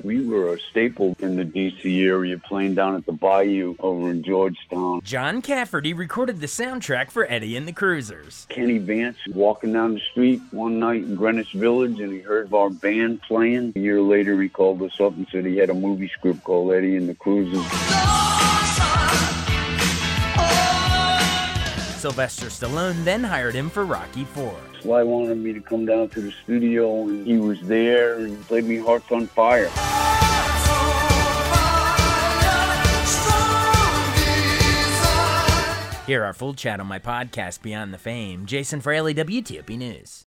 We were a staple in the D.C. area, playing down at the Bayou over in Georgetown. John Cafferty recorded the soundtrack for Eddie and the Cruisers. Kenny Vance walking down the street one night in Greenwich Village, and he heard our band playing. A year later, he called us up and said he had a movie script called Eddie and the Cruisers. Sylvester Stallone then hired him for Rocky IV. Sly wanted me to come down to the studio, and he was there and played me Hearts on Fire. Hear our full chat on my podcast, Beyond the Fame. Jason Fraley, WTOP News.